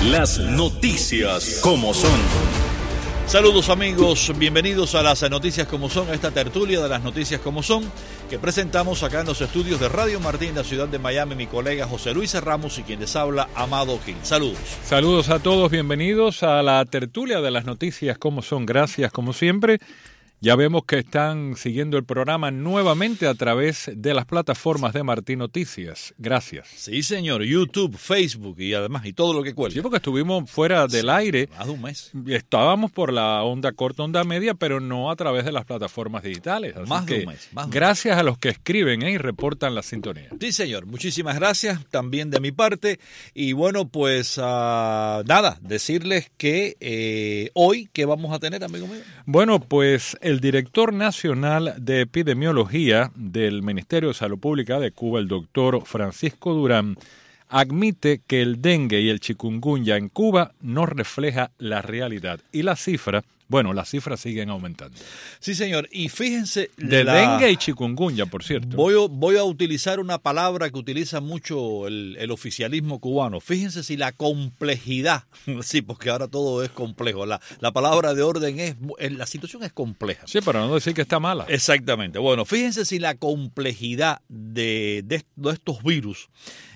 Las noticias como son. Saludos amigos, bienvenidos a las noticias como son, a esta tertulia de las noticias como son, que presentamos acá en los estudios de Radio Martín, en la ciudad de Miami, mi colega José Luis Ramos y quien les habla, Amado Gil. Saludos. Saludos a todos, bienvenidos a la tertulia de las noticias como son. Gracias como siempre. Ya vemos que están siguiendo el programa nuevamente a través de las plataformas de Martín Noticias. Gracias. Sí, señor. YouTube, Facebook y además y todo lo que cuelga. Sí, porque estuvimos fuera del aire. Más de un mes. Estábamos por la onda corta, onda media, pero no a través de las plataformas digitales. Así Más que de un mes. Gracias a los que escriben y reportan la sintonía. Sí, señor. Muchísimas gracias también de mi parte. Y bueno, pues nada, decirles que hoy, ¿qué vamos a tener, amigo mío? Bueno, pues el director nacional de epidemiología del Ministerio de Salud Pública de Cuba, el doctor Francisco Durán, admite que el dengue y el chikungunya en Cuba no refleja la realidad. Y las cifras siguen aumentando. Sí, señor. Y fíjense... dengue y chikungunya, por cierto. Voy a utilizar una palabra que utiliza mucho el oficialismo cubano. Fíjense si la complejidad... Sí, porque ahora todo es complejo. La palabra de orden la situación es compleja. Sí, para no decir que está mala. Exactamente. Bueno, fíjense si la complejidad de estos virus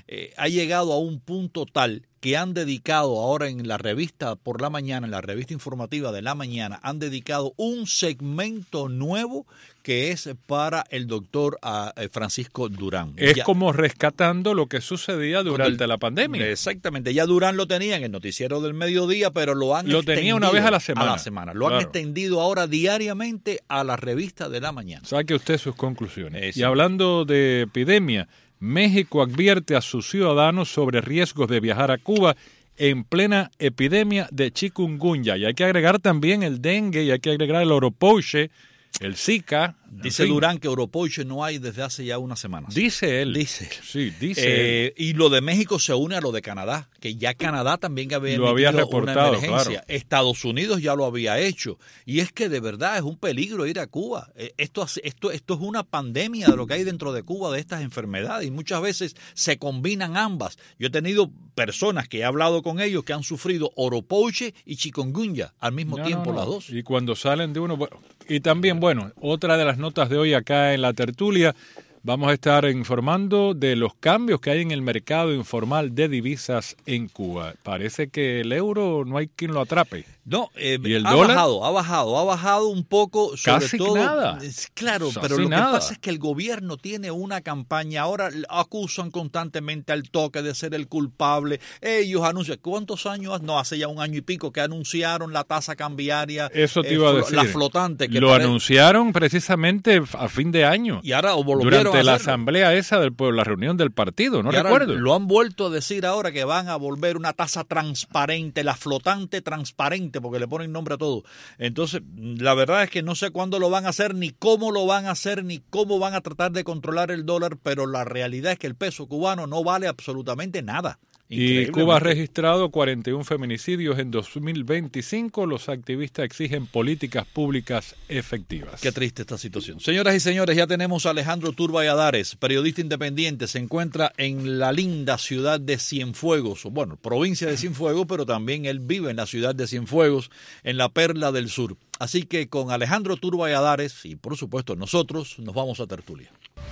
ha llegado a un punto tal que han dedicado ahora en la revista por la mañana, en la revista informativa de la mañana, han dedicado un segmento nuevo que es para el doctor Francisco Durán. Es como rescatando lo que sucedía durante la pandemia. Exactamente. Ya Durán lo tenía en el noticiero del mediodía, pero lo tenía una vez a la semana. Lo han extendido ahora diariamente a la revista de la mañana. Saque usted sus conclusiones. Y hablando de epidemia, México advierte a sus ciudadanos sobre riesgos de viajar a Cuba en plena epidemia de chikungunya. Y hay que agregar también el dengue, y hay que agregar el oropouche, el Zika. Dice Durán que oropouche no hay desde hace ya unas semanas. Dice él. Sí, dice él. Y lo de México se une a lo de Canadá, que ya Canadá también había reportado una emergencia. Claro. Estados Unidos ya lo había hecho. Y es que de verdad es un peligro ir a Cuba. Esto es una pandemia de lo que hay dentro de Cuba, de estas enfermedades. Y muchas veces se combinan ambas. Yo he tenido personas que he hablado con ellos que han sufrido oropouche y chikungunya al mismo tiempo, las dos. Y cuando salen de uno... Y también, otra de las notas de hoy acá en la tertulia, vamos a estar informando de los cambios que hay en el mercado informal de divisas en Cuba. Parece que el euro no hay quien lo atrape. No, ¿Y el dólar? Ha bajado un poco, sobre Casi todo. Nada. Claro, pero lo que pasa es que el gobierno tiene una campaña, ahora acusan constantemente al toque de ser el culpable. Ellos anuncian, ¿cuántos años? No, hace ya un año y pico que anunciaron la tasa cambiaria. Eso te iba a decir. La flotante. Lo anunciaron precisamente a fin de año. Y ahora durante la asamblea esa la reunión del partido, no recuerdo. Lo han vuelto a decir ahora que van a volver una tasa transparente, la flotante transparente, porque le ponen nombre a todo. Entonces, la verdad es que no sé cuándo lo van a hacer, ni cómo lo van a hacer, ni cómo van a tratar de controlar el dólar, pero la realidad es que el peso cubano no vale absolutamente nada. Y Cuba ha registrado 41 feminicidios en 2025. Los activistas exigen políticas públicas efectivas. Qué triste esta situación. Señoras y señores, ya tenemos a Alejandro Turba Valladares, periodista independiente. Se encuentra en la linda ciudad de Cienfuegos, provincia de Cienfuegos, pero también él vive en la ciudad de Cienfuegos, en la Perla del Sur. Así que con Alejandro Turba Valladares y por supuesto nosotros nos vamos a tertulia.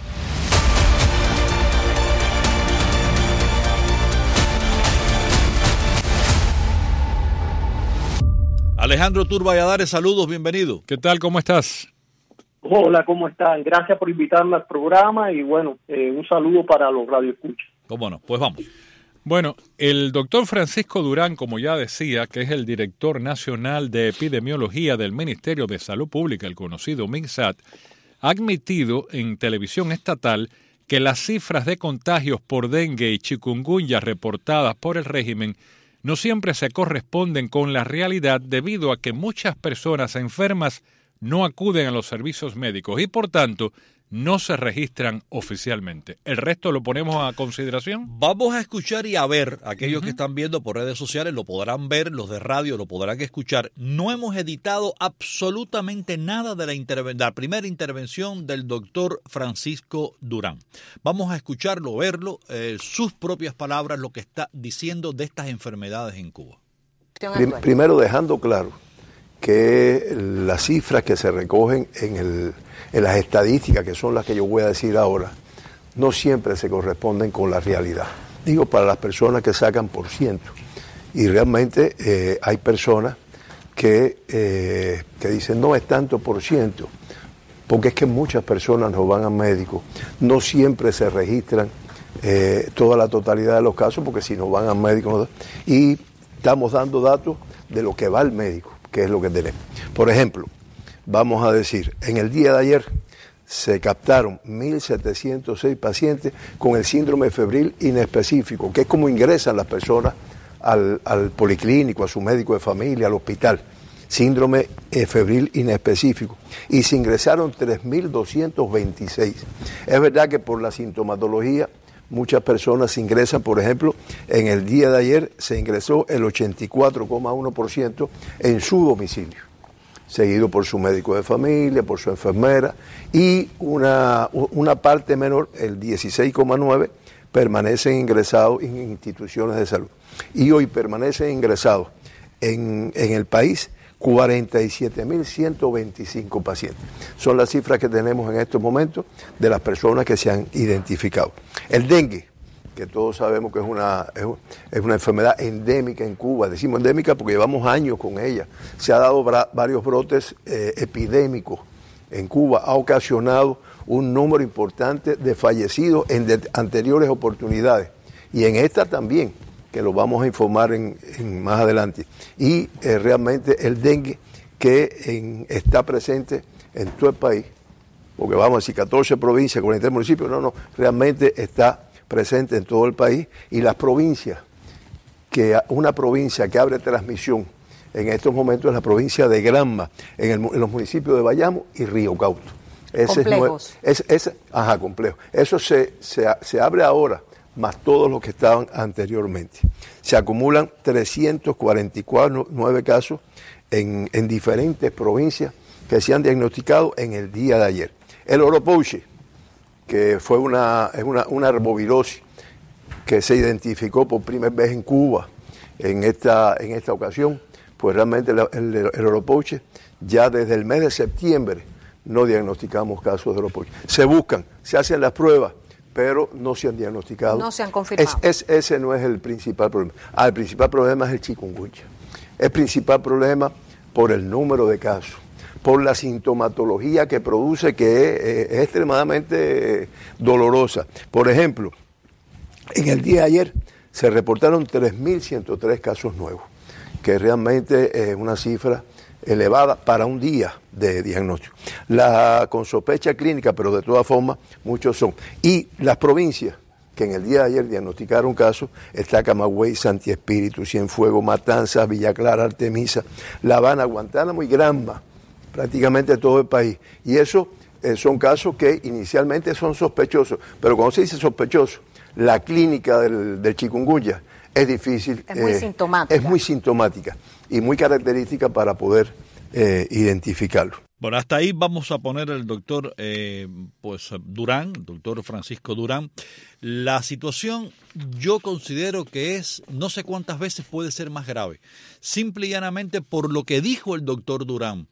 Alejandro Turba Valladares, saludos, bienvenido. ¿Qué tal? ¿Cómo estás? Hola, ¿cómo están? Gracias por invitarme al programa y un saludo para los radioescuchas. ¿Cómo no? Pues vamos. Bueno, el doctor Francisco Durán, como ya decía, que es el director nacional de epidemiología del Ministerio de Salud Pública, el conocido MINSAT, ha admitido en televisión estatal que las cifras de contagios por dengue y chikungunya reportadas por el régimen no siempre se corresponden con la realidad debido a que muchas personas enfermas no acuden a los servicios médicos y por tanto no se registran oficialmente. ¿El resto lo ponemos a consideración? Vamos a escuchar y a ver, aquellos que están viendo por redes sociales lo podrán ver, los de radio lo podrán escuchar. No hemos editado absolutamente nada de la primera intervención del doctor Francisco Durán. Vamos a escucharlo, verlo, sus propias palabras, lo que está diciendo de estas enfermedades en Cuba. Primero dejando claro que las cifras que se recogen en las estadísticas, que son las que yo voy a decir ahora, no siempre se corresponden con la realidad. Digo, para las personas que sacan por ciento. Y realmente hay personas que dicen, no es tanto por ciento, porque es que muchas personas no van al médico. No siempre se registran toda la totalidad de los casos, porque si no van al médico, no. Y estamos dando datos de lo que va al médico, que es lo que tenemos. Por ejemplo, vamos a decir, en el día de ayer se captaron 1.706 pacientes con el síndrome febril inespecífico, que es como ingresan las personas al policlínico, a su médico de familia, al hospital. Síndrome febril inespecífico. Y se ingresaron 3.226. Es verdad que por la sintomatología muchas personas se ingresan, por ejemplo, en el día de ayer se ingresó el 84,1% en su domicilio, seguido por su médico de familia, por su enfermera, y una parte menor, el 16,9%, permanecen ingresados en instituciones de salud. Y hoy permanecen ingresados en el país 47.125 pacientes. Son las cifras que tenemos en estos momentos de las personas que se han identificado. El dengue, que todos sabemos que es una enfermedad endémica en Cuba. Decimos endémica porque llevamos años con ella. Se ha dado varios brotes epidémicos en Cuba. Ha ocasionado un número importante de fallecidos en anteriores oportunidades. Y en esta también, que lo vamos a informar más adelante. Y realmente el dengue que está presente en todo el país, porque vamos a decir 14 provincias, 43 municipios, realmente está presente en todo el país. Y las provincias, una provincia que abre transmisión en estos momentos es la provincia de Granma, en los municipios de Bayamo y Río Cauto. Complejos. Complejo. Eso se abre ahora, más todos los que estaban anteriormente. Se acumulan 349 casos en diferentes provincias que se han diagnosticado en el día de ayer. El oropouche, que fue una arbovirosis que se identificó por primera vez en Cuba en esta ocasión, pues realmente el oropouche, ya desde el mes de septiembre no diagnosticamos casos de oropouche. Se buscan, se hacen las pruebas, pero no se han diagnosticado. No se han confirmado. Ese no es el principal problema. El principal problema es el chikungunya. El principal problema por el número de casos, por la sintomatología que produce, que es extremadamente dolorosa. Por ejemplo, en el día de ayer se reportaron 3.103 casos nuevos, que realmente es una cifra elevada para un día de diagnóstico. Con sospecha clínica, pero de todas formas, muchos son. Y las provincias que en el día de ayer diagnosticaron casos, está Camagüey, Santi Espíritu, Cienfuegos, Matanzas, Villa Clara, Artemisa, La Habana, Guantánamo y Granma, prácticamente todo el país. Y eso son casos que inicialmente son sospechosos, pero cuando se dice sospechoso, la clínica del chikungunya es difícil. Es muy sintomática. Es muy sintomática y muy característica para poder identificarlo. Bueno, hasta ahí vamos a poner el doctor Durán, el doctor Francisco Durán. La situación yo considero que no sé cuántas veces puede ser más grave. Simple y llanamente por lo que dijo el doctor Durán.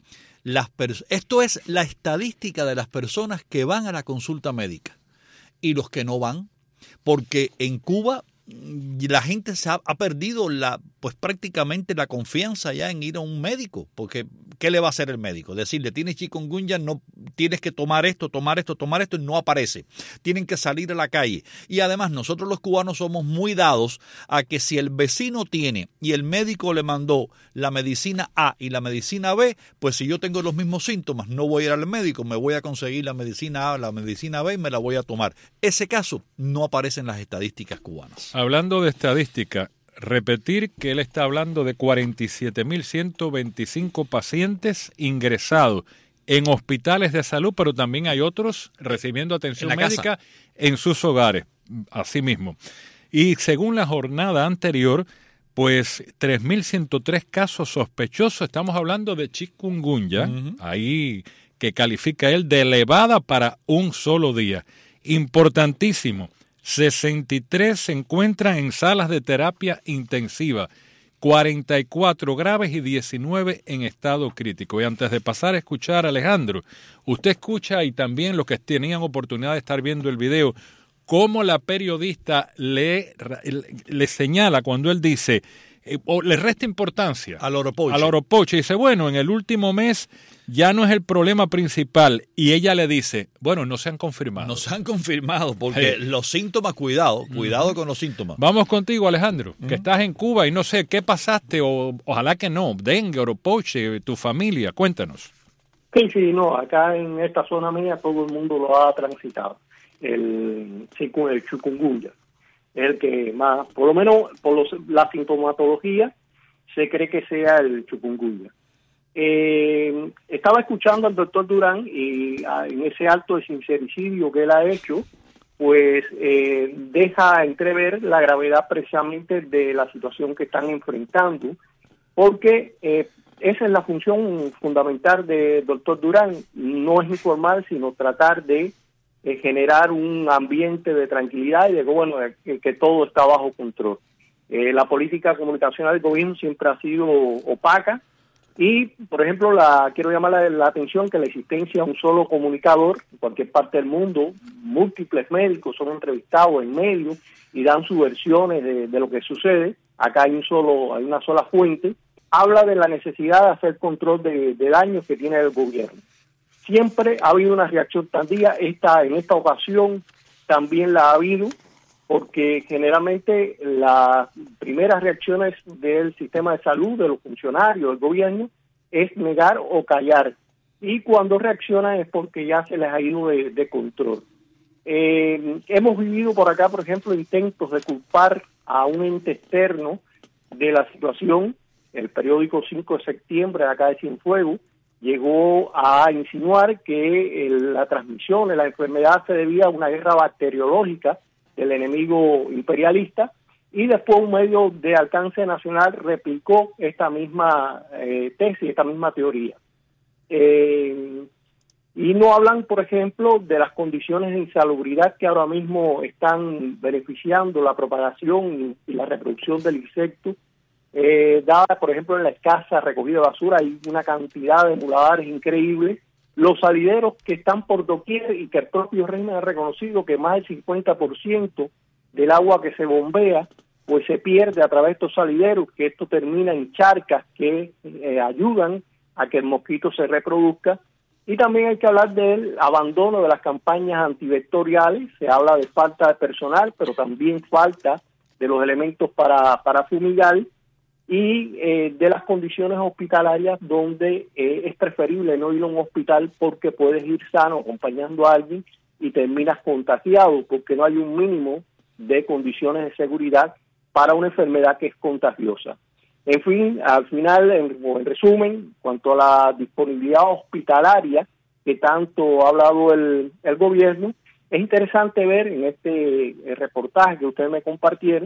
Esto es la estadística de las personas que van a la consulta médica y los que no van, porque en Cuba la gente ha perdido prácticamente la confianza ya en ir a un médico, porque ¿qué le va a hacer el médico? Decirle, tienes chikungunya, no tienes que tomar esto, y no aparece. Tienen que salir a la calle. Y además nosotros los cubanos somos muy dados a que si el vecino tiene y el médico le mandó la medicina A y la medicina B, pues si yo tengo los mismos síntomas, no voy a ir al médico, me voy a conseguir la medicina A, la medicina B y me la voy a tomar. Ese caso no aparece en las estadísticas cubanas. Hablando de estadística, repetir que él está hablando de 47.125 pacientes ingresados en hospitales de salud, pero también hay otros recibiendo atención médica en sus hogares, así mismo. Y según la jornada anterior, pues 3.103 casos sospechosos, estamos hablando de chikungunya, ahí que califica él de elevada para un solo día. Importantísimo, 63 se encuentran en salas de terapia intensiva, 44 graves y 19 en estado crítico. Y antes de pasar a escuchar a Alejandro, usted escucha, y también los que tenían oportunidad de estar viendo el video, cómo la periodista le señala cuando él dice, o le resta importancia al Oropoche. Dice, bueno, en el último mes ya no es el problema principal. Y ella le dice, bueno, no se han confirmado. No se han confirmado porque los síntomas, cuidado con los síntomas. Vamos contigo, Alejandro, que estás en Cuba y no sé, ¿qué pasaste? Ojalá que no, dengue, Oropoche, tu familia, cuéntanos. Sí, no, acá en esta zona mía todo el mundo lo ha transitado. El chikungunya, el que más, por lo menos por la sintomatología, se cree que sea el chikungunya. Estaba escuchando al doctor Durán y en ese acto de sincericidio que él ha hecho, pues deja entrever la gravedad precisamente de la situación que están enfrentando, porque esa es la función fundamental del doctor Durán, no es informar, sino tratar de generar un ambiente de tranquilidad y de que todo está bajo control. La política comunicacional del gobierno siempre ha sido opaca y, por ejemplo, quiero llamar la atención que la existencia de un solo comunicador en cualquier parte del mundo, múltiples médicos son entrevistados en medios y dan sus versiones de lo que sucede. Acá hay una sola fuente, habla de la necesidad de hacer control de daños que tiene el gobierno. Siempre ha habido una reacción tardía, en esta ocasión también la ha habido, porque generalmente las primeras reacciones del sistema de salud, de los funcionarios, del gobierno, es negar o callar. Y cuando reaccionan es porque ya se les ha ido de control. Hemos vivido por acá, por ejemplo, intentos de culpar a un ente externo de la situación. El periódico 5 de septiembre, acá de Cienfuegos, llegó a insinuar que la transmisión de la enfermedad se debía a una guerra bacteriológica del enemigo imperialista, y después un medio de alcance nacional replicó esta misma tesis, esta misma teoría. Y no hablan, por ejemplo, de las condiciones de insalubridad que ahora mismo están beneficiando la propagación y la reproducción del insecto. Dada, por ejemplo, en la escasa recogida de basura, hay una cantidad de muladares increíbles. Los salideros que están por doquier y que el propio régimen ha reconocido que más del 50% del agua que se bombea pues se pierde a través de estos salideros, que esto termina en charcas que ayudan a que el mosquito se reproduzca. Y también hay que hablar del abandono de las campañas antivectoriales. Se habla de falta de personal, pero también falta de los elementos para fumigar, y de las condiciones hospitalarias donde es preferible no ir a un hospital porque puedes ir sano acompañando a alguien y terminas contagiado porque no hay un mínimo de condiciones de seguridad para una enfermedad que es contagiosa. En fin, al final, en resumen, cuanto a la disponibilidad hospitalaria que tanto ha hablado el gobierno, es interesante ver en este reportaje que ustedes me compartieron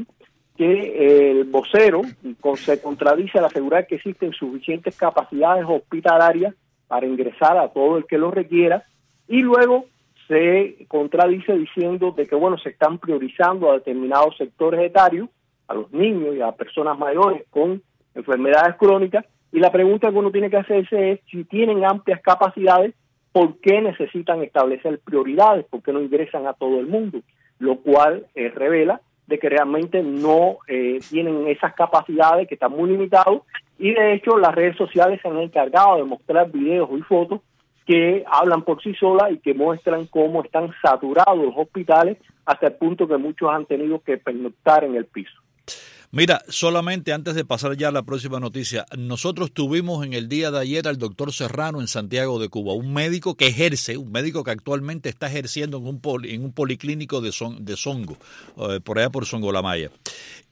que el vocero se contradice al asegurar que existen suficientes capacidades hospitalarias para ingresar a todo el que lo requiera, y luego se contradice diciendo de que se están priorizando a determinados sectores etarios, a los niños y a personas mayores con enfermedades crónicas, y la pregunta que uno tiene que hacerse es, si tienen amplias capacidades, ¿por qué necesitan establecer prioridades? ¿Por qué no ingresan a todo el mundo? Lo cual revela de que realmente no tienen esas capacidades, que están muy limitados, y de hecho las redes sociales se han encargado de mostrar videos y fotos que hablan por sí solas y que muestran cómo están saturados los hospitales hasta el punto que muchos han tenido que pernoctar en el piso. Mira, solamente antes de pasar ya a la próxima noticia, nosotros tuvimos en el día de ayer al doctor Serrano en Santiago de Cuba, un médico que actualmente está ejerciendo en un policlínico de Songo, por allá por Songolamaya.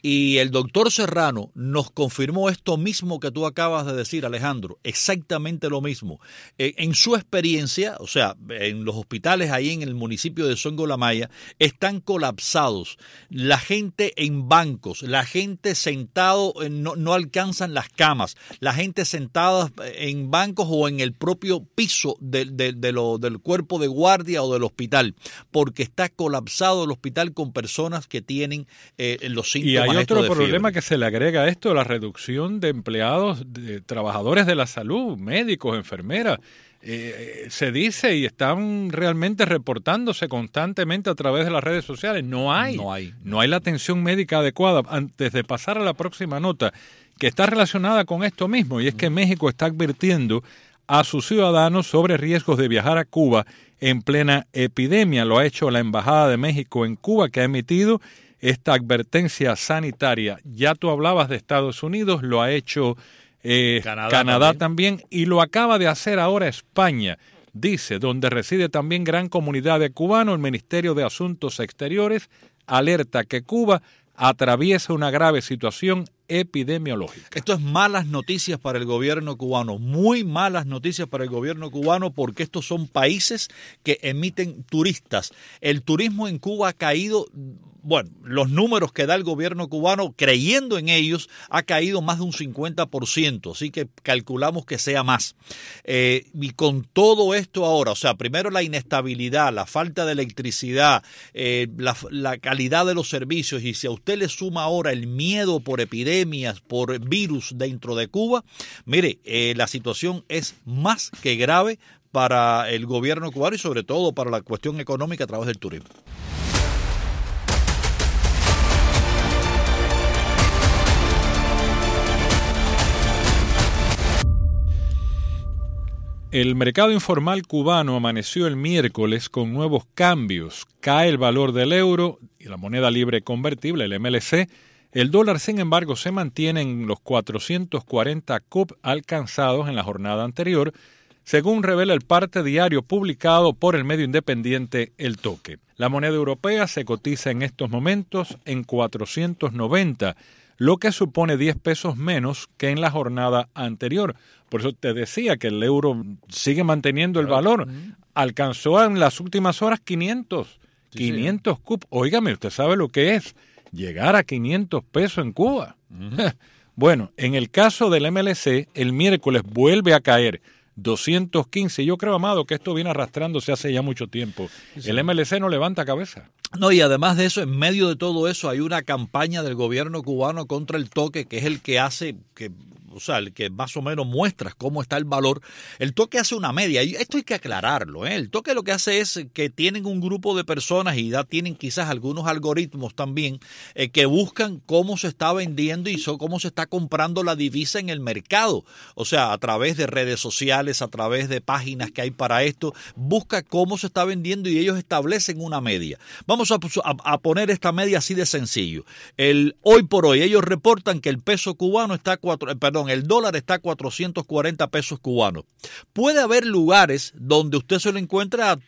Y el doctor Serrano nos confirmó esto mismo que tú acabas de decir, Alejandro, exactamente lo mismo. En su experiencia, o sea, en los hospitales ahí en el municipio de Songolamaya, están colapsados. La gente en bancos, la gente sentado, no alcanzan las camas, la gente sentada en bancos o en el propio piso del cuerpo de guardia o del hospital, porque está colapsado el hospital con personas que tienen los síntomas. Y hay otro problema que se le agrega a esto, la reducción de empleados, de trabajadores de la salud, médicos, enfermeras. Se dice y están realmente reportándose constantemente a través de las redes sociales. No hay la atención médica adecuada. Antes de pasar a la próxima nota, que está relacionada con esto mismo, y es que México está advirtiendo a sus ciudadanos sobre riesgos de viajar a Cuba en plena epidemia. Lo ha hecho la Embajada de México en Cuba, que ha emitido esta advertencia sanitaria. Ya tú hablabas de Estados Unidos, lo ha hecho Canadá también, y lo acaba de hacer ahora España. Dice, donde reside también gran comunidad de cubanos, el Ministerio de Asuntos Exteriores alerta que Cuba atraviesa una grave situación epidemiológica. Esto es malas noticias para el gobierno cubano, muy malas noticias para el gobierno cubano, porque estos son países que emiten turistas. El turismo en Cuba ha caído, bueno, los números que da el gobierno cubano, creyendo en ellos, ha caído más de un 50%, así que calculamos que sea más. Y con todo esto ahora, o sea, primero la inestabilidad, la falta de electricidad, la calidad de los servicios, y si a usted le suma ahora el miedo por epidemias, por virus dentro de Cuba, mire, la situación es más que grave para el gobierno cubano y sobre todo para la cuestión económica a través del turismo. El mercado informal cubano amaneció el miércoles con nuevos cambios. Cae el valor del euro y la moneda libre convertible, el MLC. El dólar, sin embargo, se mantiene en los 440 CUP alcanzados en la jornada anterior, según revela el parte diario publicado por el medio independiente El Toque. La moneda europea se cotiza en estos momentos en 490, lo que supone 10 pesos menos que en la jornada anterior. Por eso te decía que el euro sigue manteniendo el valor. Alcanzó en las últimas horas 500 CUP. Óigame, usted sabe lo que es llegar a 500 pesos en Cuba. Bueno, en el caso del MLC, el miércoles vuelve a caer 215. Yo creo, Amado, que esto viene arrastrándose hace ya mucho tiempo. Sí. El MLC no levanta cabeza. No, y además de eso, en medio de todo eso, hay una campaña del gobierno cubano contra el toque, que es el que hace que... O sea, el que más o menos muestra cómo está el valor. El toque hace una media, y esto hay que aclararlo, ¿eh? El toque lo que hace es que tienen un grupo de personas y ya tienen quizás algunos algoritmos también que buscan cómo se está vendiendo y cómo se está comprando la divisa en el mercado. O sea, a través de redes sociales, a través de páginas que hay para esto, busca cómo se está vendiendo y ellos establecen una media. Vamos a poner esta media así de sencillo. Hoy por hoy ellos reportan que el peso cubano está el dólar está a 440 pesos cubanos. Puede haber lugares donde usted se lo encuentra a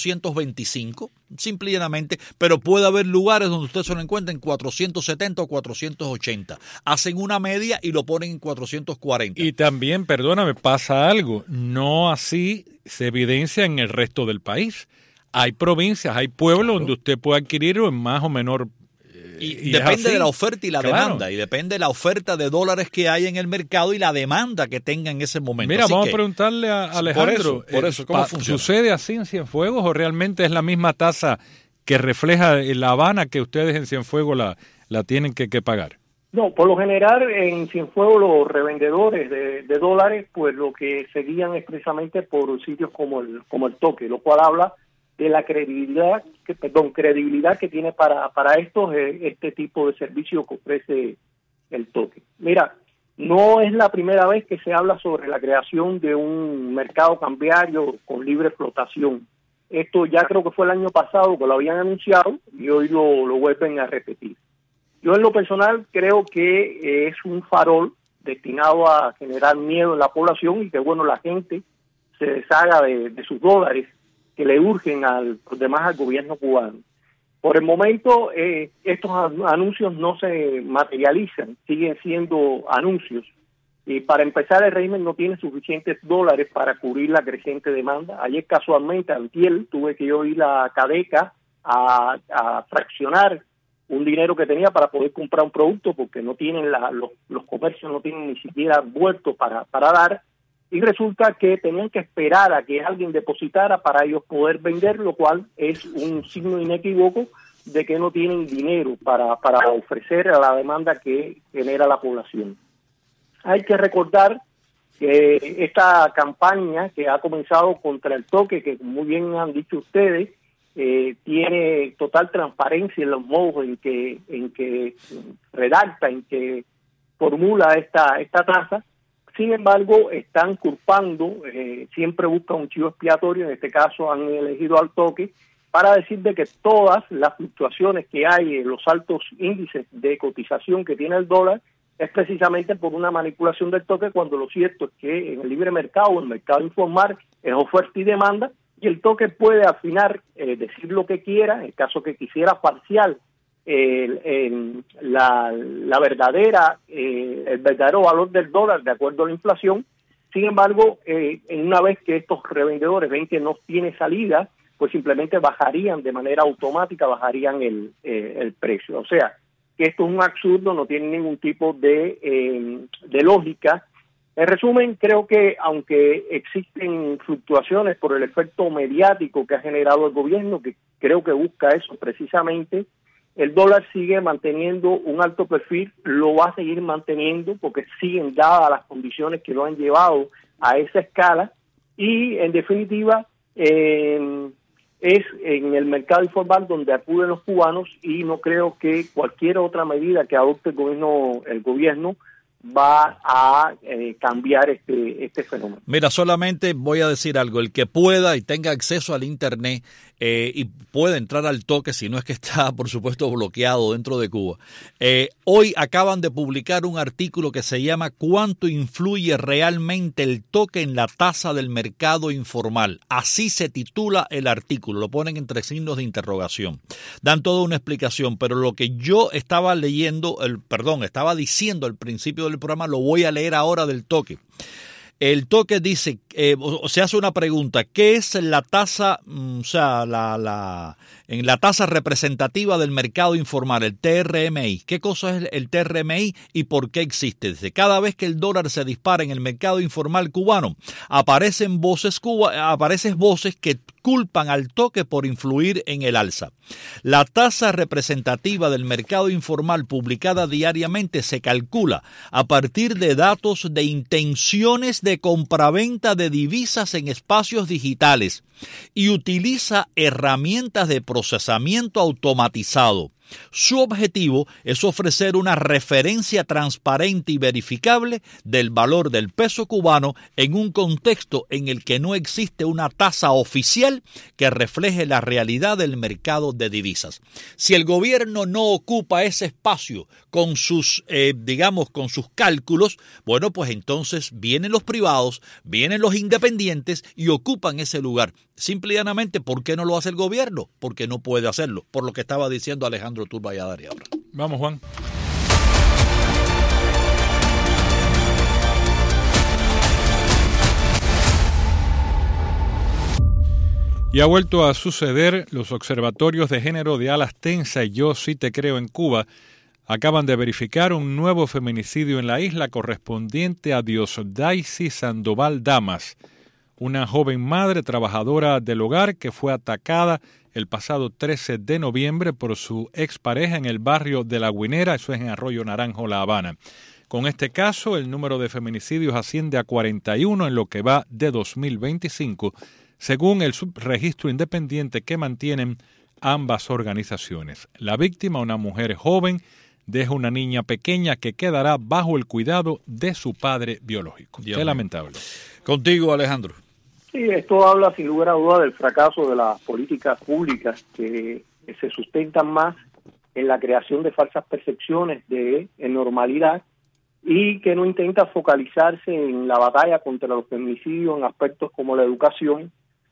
425, simplemente, pero puede haber lugares donde usted se lo encuentra en 470 o 480. Hacen una media y lo ponen en 440. Y también, perdóname, pasa algo. No así se evidencia en el resto del país. Hay provincias, hay pueblos donde usted puede adquirirlo en más o menor. Y depende de la oferta y la demanda, y depende de la oferta de dólares que hay en el mercado y la demanda que tenga en ese momento. Mira, vamos a preguntarle a Alejandro, por eso, ¿cómo funciona? ¿Sucede así en Cienfuegos o realmente es la misma tasa que refleja La Habana que ustedes en Cienfuegos la tienen que pagar? No, por lo general en Cienfuegos los revendedores de dólares, pues lo que seguían es precisamente por sitios como el Toque, lo cual habla de la credibilidad que tiene para estos este tipo de servicio que ofrece el Toque. Mira, no es la primera vez que se habla sobre la creación de un mercado cambiario con libre flotación. Esto ya creo que fue el año pasado que lo habían anunciado y hoy lo vuelven a repetir. Yo en lo personal creo que es un farol destinado a generar miedo en la población y que bueno, la gente se deshaga de sus dólares que le urgen al gobierno cubano. Por el momento, estos anuncios no se materializan, siguen siendo anuncios. Y para empezar, el régimen no tiene suficientes dólares para cubrir la creciente demanda. Ayer, casualmente, antier, tuve que yo ir a Cadeca a fraccionar un dinero que tenía para poder comprar un producto, porque no tienen los comercios no tienen ni siquiera vuelto para dar, y resulta que tenían que esperar a que alguien depositara para ellos poder vender, lo cual es un signo inequívoco de que no tienen dinero para ofrecer a la demanda que genera la población. Hay que recordar que esta campaña que ha comenzado contra el toque, que muy bien han dicho ustedes, tiene total transparencia en los modos en que redacta, en que formula esta tasa. Sin embargo, están culpando, siempre buscan un chivo expiatorio, en este caso han elegido al toque, para decir de que todas las fluctuaciones que hay en los altos índices de cotización que tiene el dólar es precisamente por una manipulación del toque, cuando lo cierto es que en el libre mercado, el mercado informal, es oferta y demanda, y el toque puede al final decir lo que quiera, en el caso que quisiera parcial la verdadera el verdadero valor del dólar de acuerdo a la inflación. Sin embargo, una vez que estos revendedores ven que no tiene salida, pues simplemente bajarían de manera automática, bajarían el precio. O sea, que esto es un absurdo, no tiene ningún tipo de lógica. En resumen, creo que aunque existen fluctuaciones por el efecto mediático que ha generado el gobierno, que creo que busca eso precisamente, el dólar sigue manteniendo un alto perfil, lo va a seguir manteniendo porque siguen dadas las condiciones que lo han llevado a esa escala, y en definitiva es en el mercado informal donde acuden los cubanos, y no creo que cualquier otra medida que adopte el gobierno va a cambiar este fenómeno. Mira, solamente voy a decir algo: el que pueda y tenga acceso al internet y pueda entrar al toque, si no es que está, por supuesto, bloqueado dentro de Cuba. Hoy acaban de publicar un artículo que se llama ¿Cuánto influye realmente el toque en la tasa del mercado informal? Así se titula el artículo, lo ponen entre signos de interrogación. Dan toda una explicación, pero lo que yo estaba estaba diciendo al principio del programa, lo voy a leer ahora del toque. El toque dice, se hace una pregunta: ¿qué es la tasa, en la tasa representativa del mercado informal, el TRMI? ¿Qué cosa es el TRMI y por qué existe? Dice, cada vez que el dólar se dispara en el mercado informal cubano, aparecen voces que culpan al toque por influir en el alza. La tasa representativa del mercado informal publicada diariamente se calcula a partir de datos de intenciones de compraventa de divisas en espacios digitales y utiliza herramientas de procesamiento automatizado. Su objetivo es ofrecer una referencia transparente y verificable del valor del peso cubano en un contexto en el que no existe una tasa oficial que refleje la realidad del mercado de divisas. Si el gobierno no ocupa ese espacio con sus, con sus cálculos, bueno, pues entonces vienen los privados, vienen los independientes y ocupan ese lugar. Simple y llanamente, ¿por qué no lo hace el gobierno? Porque no puede hacerlo, por lo que estaba diciendo Alejandro Turbay-Adari ahora. Vamos, Juan. Y ha vuelto a suceder. Los observatorios de género de Alas Tensa y Yo Sí Te Creo en Cuba acaban de verificar un nuevo feminicidio en la isla correspondiente a Diosdaisy Sandoval Damas, una joven madre trabajadora del hogar que fue atacada el pasado 13 de noviembre por su expareja en el barrio de La Guinera, eso es en Arroyo Naranjo, La Habana. Con este caso, el número de feminicidios asciende a 41 en lo que va de 2025, según el subregistro independiente que mantienen ambas organizaciones. La víctima, una mujer joven, deja una niña pequeña que quedará bajo el cuidado de su padre biológico. Qué lamentable. Contigo, Alejandro. Sí, esto habla sin lugar a duda del fracaso de las políticas públicas que se sustentan más en la creación de falsas percepciones de normalidad y que no intenta focalizarse en la batalla contra los feminicidios en aspectos como la educación,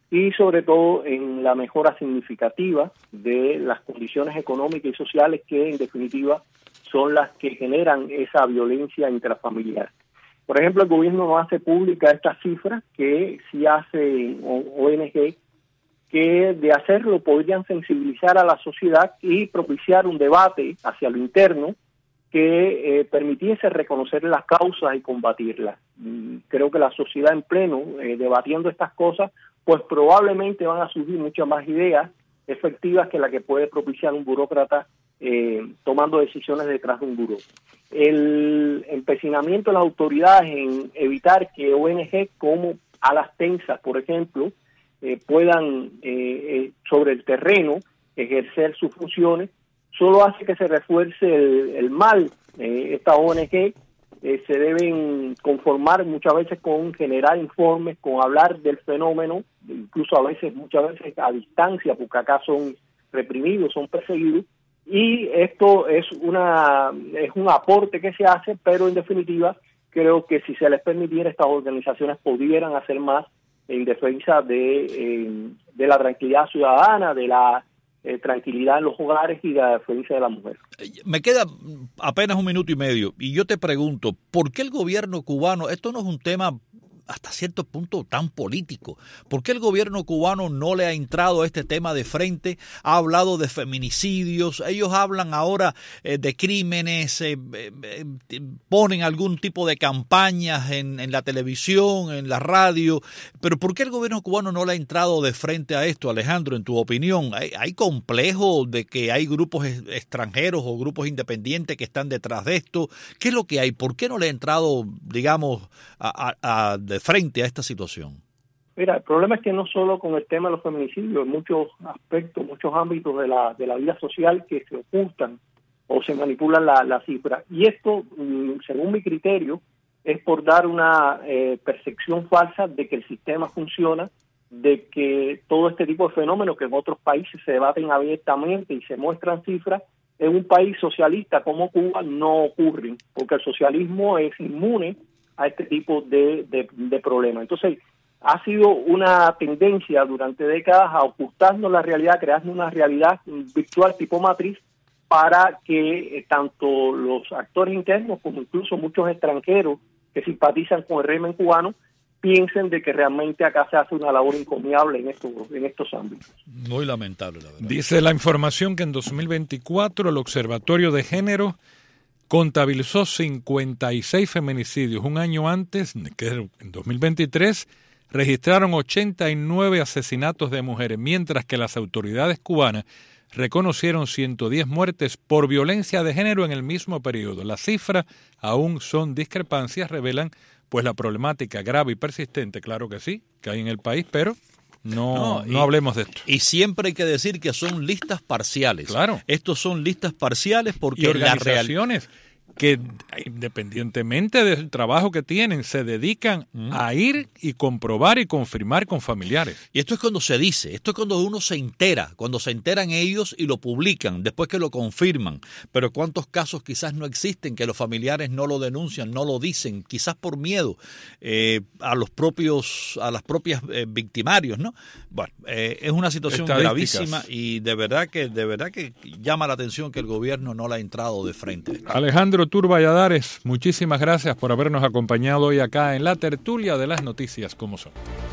y sobre todo en la mejora significativa de las condiciones económicas y sociales que en definitiva son las que generan esa violencia intrafamiliar. Por ejemplo, el gobierno no hace pública estas cifras que sí hace ONG, que de hacerlo podrían sensibilizar a la sociedad y propiciar un debate hacia lo interno que permitiese reconocer las causas y combatirlas. Creo que la sociedad en pleno, debatiendo estas cosas, pues probablemente van a surgir muchas más ideas efectivas que la que puede propiciar un burócrata tomando decisiones detrás de un buró. El empecinamiento de las autoridades en evitar que ONG como Alas Tensas, por ejemplo, puedan sobre el terreno ejercer sus funciones, solo hace que se refuerce el mal. Estas ONG se deben conformar muchas veces con generar informes, con hablar del fenómeno, incluso muchas veces a distancia, porque acá son reprimidos, son perseguidos, y esto es un aporte que se hace, pero en definitiva creo que si se les permitiera, estas organizaciones pudieran hacer más en defensa de la tranquilidad ciudadana, de la tranquilidad en los hogares y la defensa de la mujer. Me queda apenas 1 minuto y medio y yo te pregunto, ¿por qué el gobierno cubano, esto no es un tema hasta cierto punto tan político, por qué el gobierno cubano no le ha entrado a este tema de frente? Ha hablado de feminicidios, ellos hablan ahora de crímenes, ponen algún tipo de campañas en la televisión, en la radio, pero ¿por qué el gobierno cubano no le ha entrado de frente a esto, Alejandro, en tu opinión? ¿Hay complejo de que hay grupos extranjeros o grupos independientes que están detrás de esto? ¿Qué es lo que hay? ¿Por qué no le ha entrado, digamos, de frente a esta situación? Mira, el problema es que no solo con el tema de los feminicidios, en muchos aspectos, muchos ámbitos de la vida social que se ocultan o se manipulan la cifra. Y esto, según mi criterio, es por dar una percepción falsa de que el sistema funciona, de que todo este tipo de fenómenos que en otros países se debaten abiertamente y se muestran cifras, en un país socialista como Cuba no ocurren, porque el socialismo es inmune a este tipo de problemas. Entonces, ha sido una tendencia durante décadas a ocultarnos la realidad, creando una realidad virtual tipo matriz para que tanto los actores internos como incluso muchos extranjeros que simpatizan con el régimen cubano piensen de que realmente acá se hace una labor encomiable en estos ámbitos. Muy lamentable, la verdad. Dice la información que en 2024 el Observatorio de Género contabilizó 56 feminicidios. Un año antes, que en 2023, registraron 89 asesinatos de mujeres, mientras que las autoridades cubanas reconocieron 110 muertes por violencia de género en el mismo periodo. Las cifras aún son discrepancias, revelan pues la problemática grave y persistente, claro que sí, que hay en el país, pero no hablemos de esto. Y siempre hay que decir que son listas parciales. Claro. Estos son listas parciales porque y organizaciones que independientemente del trabajo que tienen, se dedican a ir y comprobar y confirmar con familiares. Y esto es cuando se dice, esto es cuando uno se entera, cuando se enteran ellos y lo publican, después que lo confirman. Pero ¿cuántos casos quizás no existen que los familiares no lo denuncian, no lo dicen, quizás por miedo a las propias victimarios, ¿no? Bueno, es una situación gravísima y de verdad que llama la atención que el gobierno no le ha entrado de frente. Alejandro Tur Valladares, muchísimas gracias por habernos acompañado hoy acá en la tertulia de las noticias como son.